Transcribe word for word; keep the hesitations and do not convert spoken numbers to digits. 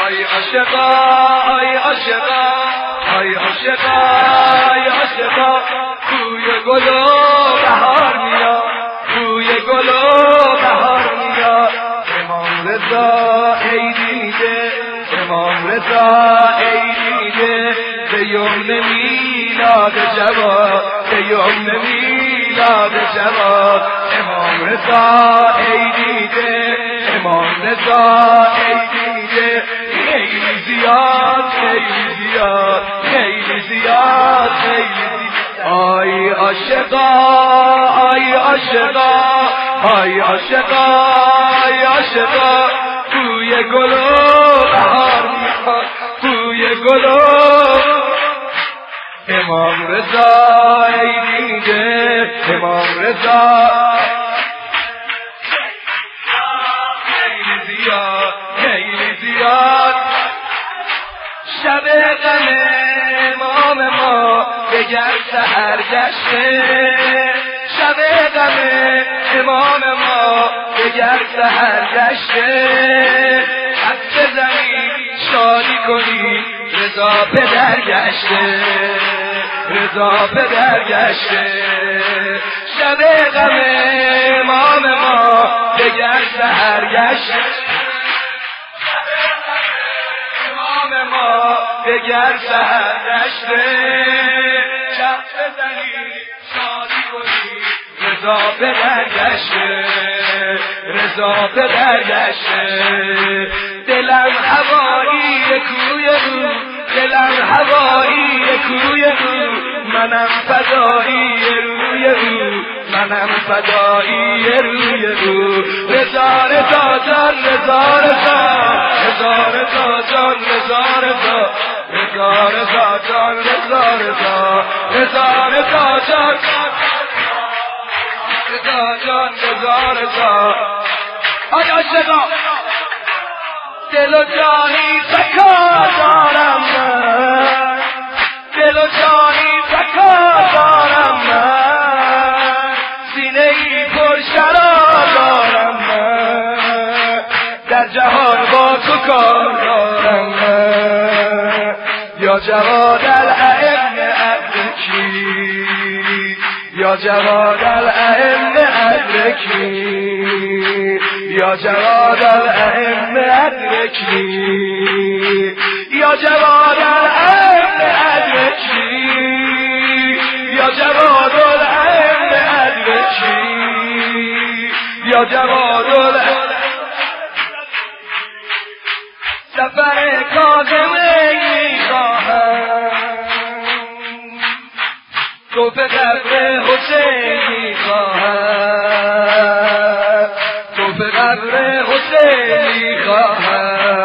آی عاشقا آی عاشقا آی عاشقا آی عاشقا بوی گل و بهار میاد بوی گل و بهار میاد امام رضا ای دیده امام رضا ای دیده به یمن میلاد جواد به یمن میلاد جواد امام رضا ای دیده امام رضا ای دیده خیلی زیاد خیلی زیاد خیلی زیاد خیلی زیاد آی عاشقا آی عاشقا آی عاشقا آی عاشقا بوی گل و بهار میاد بوی گل و امام رضا ای دیده امام رضا خیلی زیاد خیلی زیاد شب غم امام ما دگر سحر گشته شب غم امام ما دگر سحر گشته حد بزنی شادی کنی رضا پدر گشته رضا پدر گشته شب غم امام ما دگر سحر گشته امام ما دگر سحر گشته شب بزنی شادی کنی رضا پدر گشته رضا پدر گشته دلم هوایی کوی او دلم هوایی کوی او منم فدایی روی او منم فدایی روی او رضا رضا جان رضا رضا رضا رضا جان رضا رضا رضا رضا جان رضا رضا رضا رضا جان رضا جان رضا رضا آی عاشقا دل و جانی زکا دارم من دل و جانی زکا دارم من سینه ای پر شراب دارم من در جهان با تو کار دارم من یا جواد الائمه ادرکی یا جواد الائمه ادرکی یا جواد الائمه ادرکی یا جواد الائمه ادرکی یا جواد الائمه ادرکی یا جواد الائمه سفر کاظمه میخواهم تو به قبر حسین میخواهم تو به قبر حسین میخواهم